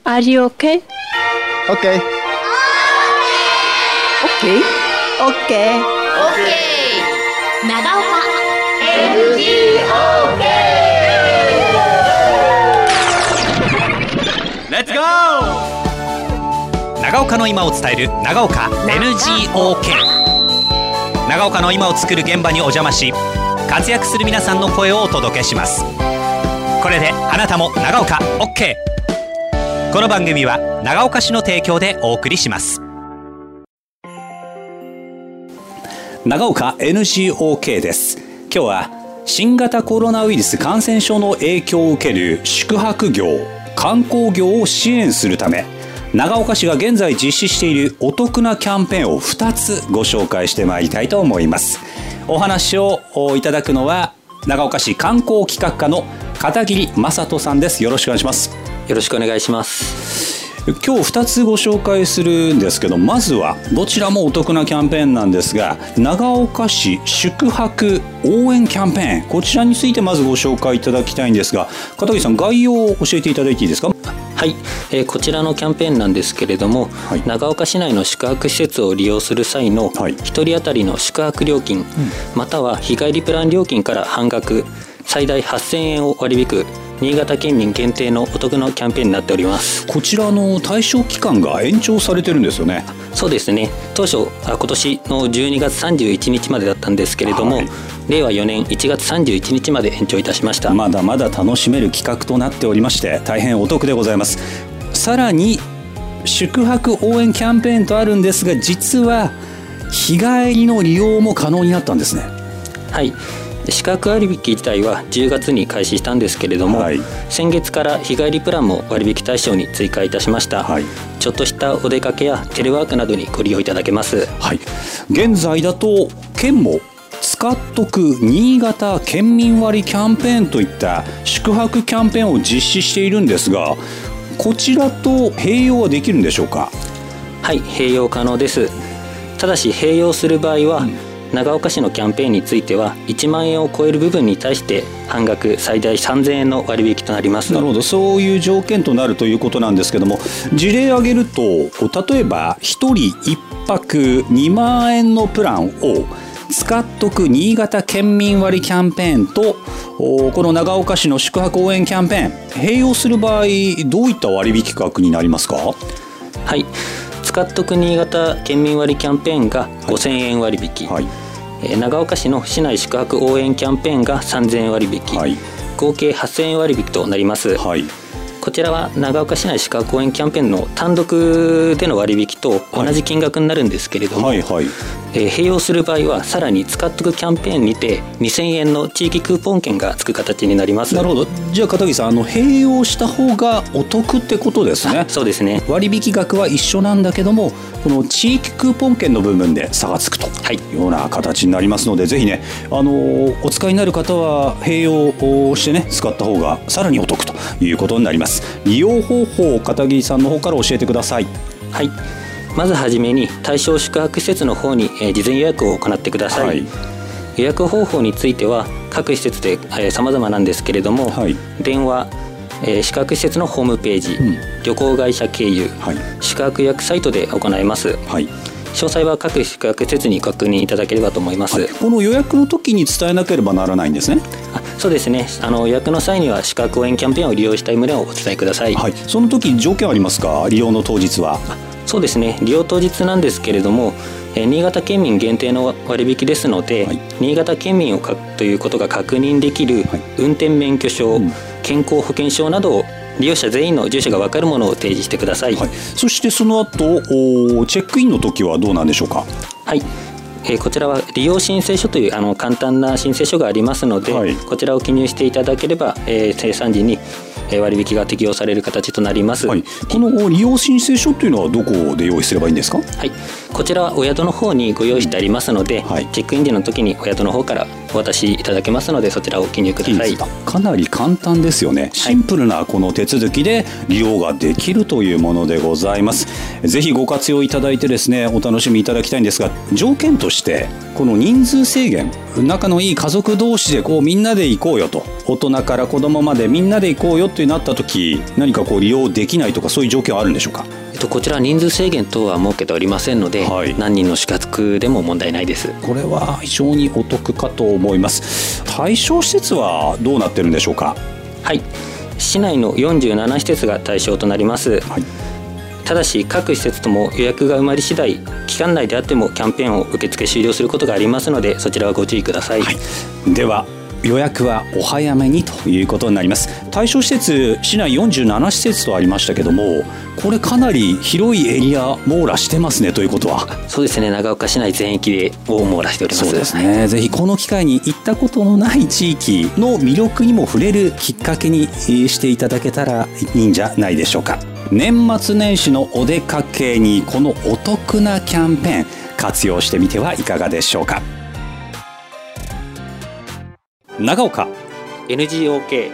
Are you okay? Okay. Okay. Okay. 長岡 Let's go! 長岡の今を伝える長岡 NGOK。 長岡の今を作る現場にお邪魔し、活躍する皆さんの声をお届けします。これであなたも長岡 OK。 この番組は長岡市の提供でお送りします。長岡 NGOK です。今日は新型コロナウイルス感染症の影響を受ける宿泊業、観光業を支援するため、長岡市が現在実施しているお得なキャンペーンを2つご紹介してまいりたいと思います。お話をいただくのは長岡市観光企画課の片桐正人さんです。よろしくお願いします。 よろしくお願いします。 今日2つご紹介するんですけど、まずはどちらもお得なキャンペーンなんですが、長岡市宿泊応援キャンペーン、こちらについてまずご紹介いただきたいんですが、片桐さん、概要を教えていただいていいですか？ はい、こちらのキャンペーンなんですけれども、はい、長岡市内の宿泊施設を利用する際の1人当たりの宿泊料金、または日帰りプラン料金から半額、最大8000円を割り引く新潟県民限定のお得なキャンペーンになっております。 こちらの対象期間が延長されてるんですよね。 そうですね。当初今年の12月31日までだったんですけれども、はい、令和4年1月31日まで延長いたしました。 まだまだ楽しめる企画となっておりまして、大変お得でございます。さらに宿泊応援キャンペーンとあるんですが、実は日帰りの利用も可能になったんですね。 はい、宿泊割引自体は10月に開始したんですけれども、はい、先月から日帰りプランも割引対象に追加いたしました。はい、ちょっとしたお出かけやテレワークなどにご利用いただけます。 はい、現在だと県も使っとく新潟県民割キャンペーンといった宿泊キャンペーンを実施しているんですが、こちらと併用はできるんでしょうか？ はい、併用可能です。ただし併用する場合は、長岡市のキャンペーンについては1万円を超える部分に対して半額最大3000円の割引となります。 なるほど、そういう条件となるということなんですけども、事例を挙げると、例えば1人1泊2万円のプランを使っとく新潟県民割キャンペーンとこの長岡市の宿泊応援キャンペーン併用する場合、どういった割引額になりますか？ はい、使っとく新潟県民割キャンペーンが5000円割引、はい、長岡市の市内宿泊応援キャンペーンが3000円割引、はい、合計8000円割引となります。はい、こちらは長岡市内宿泊応援キャンペーンの単独での割引と同じ金額になるんですけれども、はいはいはい、併用する場合はさらに使っとくキャンペーンにて2000円の地域クーポン券がつく形になります。 なるほど。じゃあ片桐さん、併用した方がお得ってことですね。 そうですね。 割引額は一緒なんだけども、この地域クーポン券の部分で差がつくというような形になりますので、ぜひね、お使いになる方は併用してね、使った方がさらにお得ということになります。利用方法を片桐さんの方から教えてください。 はい、まずはじめに対象宿泊施設の方に事前予約を行ってください。はい、予約方法については各施設で様々なんですけれども、はい、電話、宿泊施設のホームページ、旅行会社経由、はい、宿泊予約サイトで行えます。はい、詳細は各宿泊施設に確認いただければと思います。はい、 この予約の時に伝えなければならないんですね。 そうですね。予約の際には宿泊応援キャンペーンを利用したい旨をお伝えください。 はい、その時条件ありますか？利用の当日は。 そうですね。利用当日なんですけれども、新潟県民限定の割引ですので、はい、新潟県民をということが確認できる運転免許証、健康保険証などを利用者全員の住所が分かるものを提示してください。はい、 そしてその後チェックインの時はどうなんでしょうか？ はい、こちらは利用申請書という簡単な申請書がありますので、はい、こちらを記入していただければ、生産時に割引が適用される形となります。はい、 この利用申請書というのはどこで用意すればいいんですか？ はい、こちらはお宿の方にご用意してありますので、チェックイン時の時にお宿の方からお渡しいただけますので、そちらをご記入ください。 かなり簡単ですよね。シンプルなこの手続きで利用ができるというものでございます。ぜひご活用いただいてですね、お楽しみいただきたいんですが、条件としてこの人数制限、仲のいい家族同士でみんなで行こうよと、大人から子供までみんなで行こうよってなった時、何か利用できないとかそういう条件はあるんでしょうか？ こちら人数制限等は設けておりませんので、何人の宿泊でも問題ないです。 これは非常にお得かと思います。対象施設はどうなってるんでしょうか？ はい、市内の47施設が対象となります。ただし各施設とも予約が埋まり次第、期間内であってもキャンペーンを受付終了することがありますので、そちらはご注意ください。 では予約はお早めにということになります。対象施設、市内47施設とありましたけども、これかなり広いエリア網羅してますね。ということはそうですね、長岡市内全域で網羅しております。 そうですね、ぜひこの機会に行ったことのない地域の魅力にも触れるきっかけにしていただけたらいいんじゃないでしょうか。年末年始のお出かけにこのお得なキャンペーン活用してみてはいかがでしょうか。長岡 NGOK、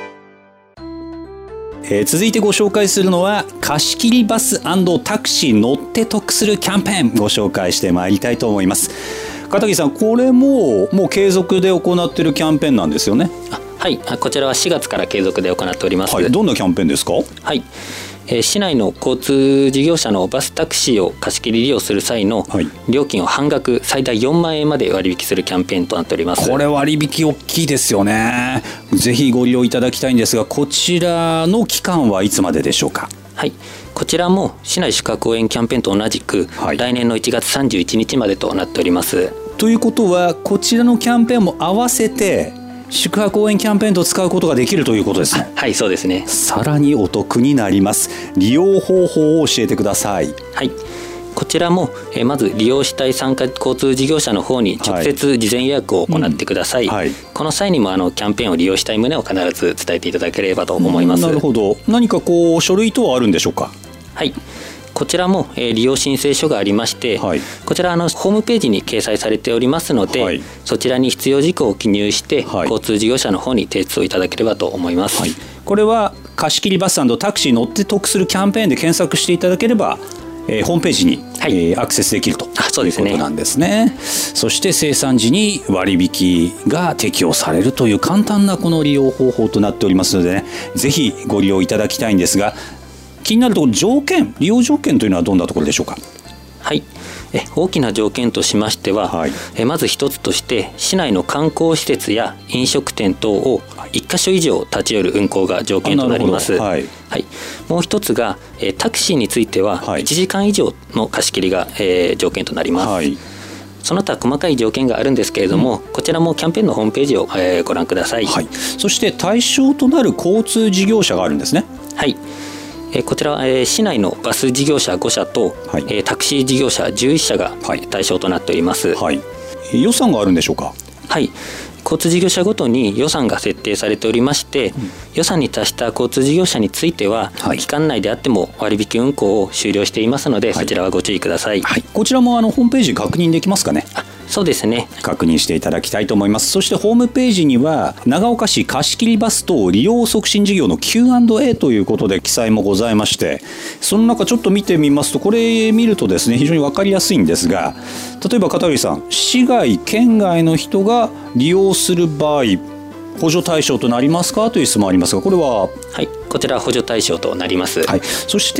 続いてご紹介するのは貸し切りバス&タクシー乗って得するキャンペーン、ご紹介してまいりたいと思います。片桐さん、これもう継続で行っているキャンペーンなんですよね？ はい、こちらは4月から継続で行っております。 どんなキャンペーンですか？ はい、市内の交通事業者のバスタクシーを貸し切り利用する際の料金を半額、最大4万円まで割引するキャンペーンとなっております。 これ割引大きいですよね。ぜひご利用いただきたいんですが、こちらの期間はいつまででしょうか？ はい、こちらも市内宿泊応援キャンペーンと同じく、来年の1月31日までとなっております。 ということはこちらのキャンペーンも合わせて宿泊応援キャンペーンと使うことができるということですね。 はい、そうですね。 さらにお得になります。利用方法を教えてください。 はい、こちらもまず利用したい参加交通事業者の方に直接事前予約を行ってください。この際にもキャンペーンを利用したい旨を必ず伝えていただければと思います。 なるほど。何か書類等はあるんでしょうか？ はい、こちらも利用申請書がありまして、こちらホームページに掲載されておりますので、そちらに必要事項を記入して、交通事業者の方に提出をいただければと思います。 これは貸し切りバス&タクシー乗って得するキャンペーンで検索していただければ、ホームページに、アクセスできるということなんですね。そして生産時に割引が適用されるという簡単なこの利用方法となっておりますのでね、ぜひご利用いただきたいんですが、気になるところ利用条件というのはどんなところでしょうか？ はい、大きな条件としましては、まず一つとして市内の観光施設や飲食店等を1カ所以上立ち寄る運行が条件となります。もう一つがタクシーについては1時間以上の貸し切りが条件となります。その他細かい条件があるんですけれども、こちらもキャンペーンのホームページをご覧ください。 そして対象となる交通事業者があるんですね。 はい、こちらは市内のバス事業者5社と、タクシー事業者11社が対象となっております。 予算があるんでしょうか？ はい、交通事業者ごとに予算が設定されておりまして、予算に達した交通事業者については、期間内であっても割引運行を終了していますので、そちらはご注意ください。 こちらもホームページ確認できますかね？ そうですね、 確認していただきたいと思います。そしてホームページには長岡市貸し切りバス等利用促進事業の Q&A ということで記載もございまして、その中ちょっと見てみますと、これ見るとですね、非常に分かりやすいんですが、例えば片桐さん、市外県外の人が利用する場合補助対象となりますかという質問ありますが、これは？ はい、こちら補助対象となります。 そして、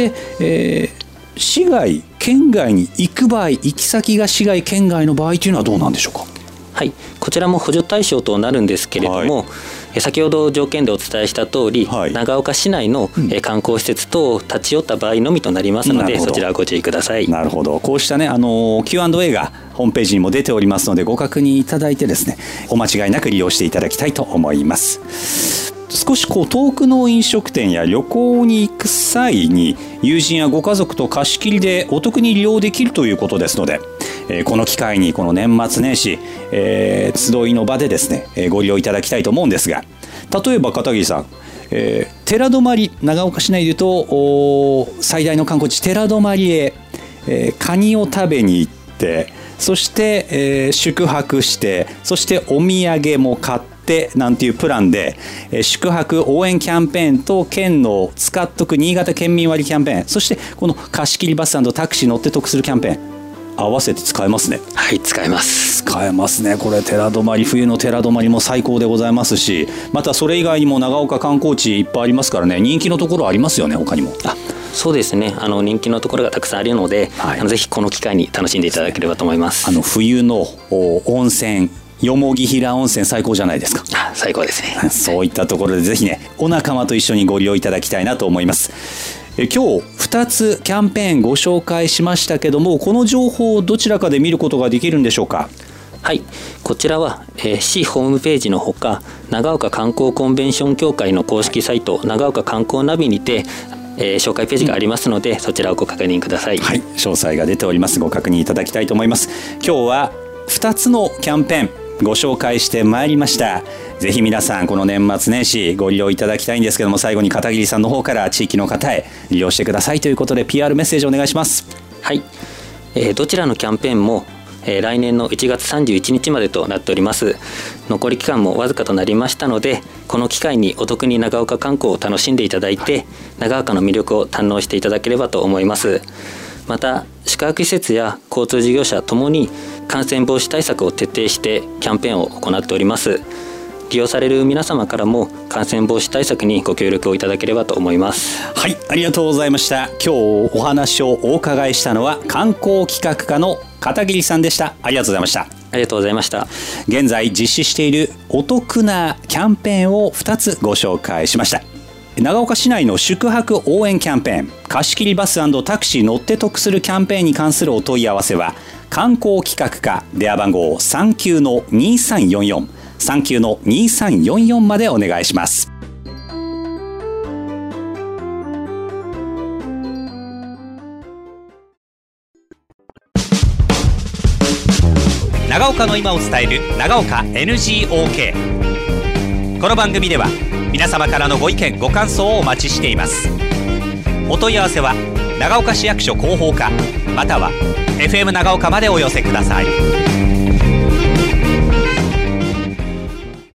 市外県外に行く場合、行き先が市外県外の場合というのはどうなんでしょうか？ はい、こちらも補助対象となるんですけれども、先ほど条件でお伝えした通り、長岡市内の観光施設等を立ち寄った場合のみとなりますので、そちらはご注意ください。 なるほど。こうしたね、Q&A がホームページにも出ておりますので、ご確認いただいてですね、お間違いなく利用していただきたいと思います。少し遠くの飲食店や旅行に行く際に友人やご家族と貸し切りでお得に利用できるということですので、この機会にこの年末年始、集いの場でですね、ご利用いただきたいと思うんですが、例えば片桐さん、寺泊、長岡市内でいうと最大の観光地寺泊へ、カニを食べに行って、 そして、宿泊して、そしてお土産も買ってなんていうプランで、宿泊応援キャンペーンと県の使っとく新潟県民割キャンペーン、そしてこの貸し切りバス&タクシー乗って得するキャンペーン、合わせて使えますね。 はい、使えます。 使えますね。これ寺泊、冬の寺泊も最高でございますし、またそれ以外にも長岡観光地いっぱいありますからね、人気のところありますよね。他にもそうですね、人気のところがたくさんあるので、はい、ぜひこの機会に楽しんでいただければと思います。 冬の温泉、よもぎ平温泉最高じゃないですか。 最高ですね。 そういったところでぜひね、お仲間と一緒にご利用いただきたいなと思います。今日2つキャンペーンご紹介しましたけども、この情報をどちらかで見ることができるんでしょうか。 はい、こちらは、市ホームページのほか、長岡観光コンベンション協会の公式サイト、長岡観光ナビにて、紹介ページがありますので、そちらをご確認ください。 はい、詳細が出ております。ご確認いただきたいと思います。今日は2つのキャンペーンご紹介してまいりました。ぜひ皆さんこの年末年始ご利用いただきたいんですけども、最後に片桐さんの方から地域の方へ利用してくださいということで PR メッセージお願いします。 はい、どちらのキャンペーンも来年の1月31日までとなっております。残り期間もわずかとなりましたので、この機会にお得に長岡観光を楽しんでいただいて、長岡の魅力を堪能していただければと思います。また宿泊施設や交通事業者ともに感染防止対策を徹底してキャンペーンを行っております。利用される皆様からも感染防止対策にご協力をいただければと思います。 はい、ありがとうございました。今日お話をお伺いしたのは観光企画課の片桐さんでした。ありがとうございました。 ありがとうございました。 現在実施しているお得なキャンペーンを2つご紹介しました。長岡市内の宿泊応援キャンペーン、貸し切りバス&タクシー乗って得するキャンペーンに関するお問い合わせは観光企画課電話番号 39-2344 39-2344 までお願いします。長岡の今を伝える長岡 NGOK。 この番組では皆様からのご意見ご感想をお待ちしています。お問い合わせは長岡市役所広報課または FM 長岡までお寄せください。